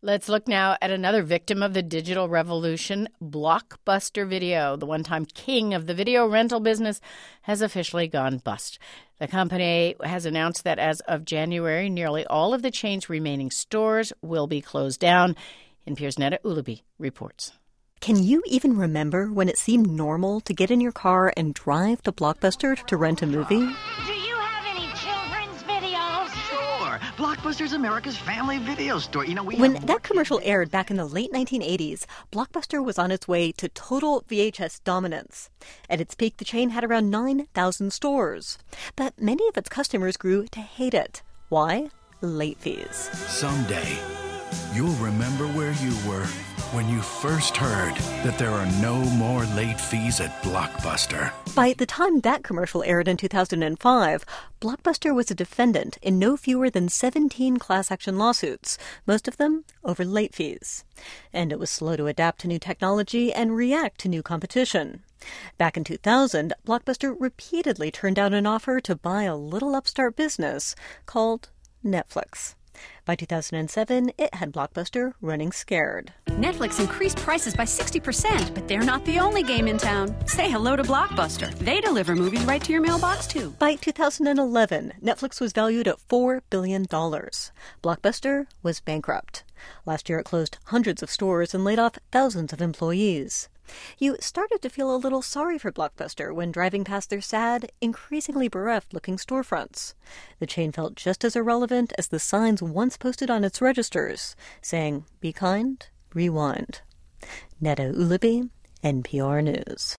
Let's look now at another victim of the digital revolution, Blockbuster Video. The one-time king of the video rental business has officially gone bust. The company has announced that as of January, nearly all of the chain's remaining stores will be closed down. NPR's Neda Ulaby reports. Can you even remember when it seemed normal to get in your car and drive to Blockbuster to rent a movie? Blockbuster's America's family video store. When that commercial aired back in the late 1980s, Blockbuster was on its way to total VHS dominance. At its peak, the chain had around 9,000 stores. But many of its customers grew to hate it. Why? Late fees. Someday, you'll remember where you were when you first heard that there are no more late fees at Blockbuster. By the time that commercial aired in 2005, Blockbuster was a defendant in no fewer than 17 class action lawsuits, most of them over late fees. And it was slow to adapt to new technology and react to new competition. Back in 2000, Blockbuster repeatedly turned down an offer to buy a little upstart business called Netflix. By 2007, it had Blockbuster running scared. Netflix increased prices by 60%, but they're not the only game in town. Say hello to Blockbuster. They deliver movies right to your mailbox, too. By 2011, Netflix was valued at $4 billion. Blockbuster was bankrupt. Last year, it closed hundreds of stores and laid off thousands of employees. You started to feel a little sorry for Blockbuster when driving past their sad, increasingly bereft-looking storefronts. The chain felt just as irrelevant as the signs once posted on its registers, saying, "Be kind, rewind." Neda Ulaby, NPR News.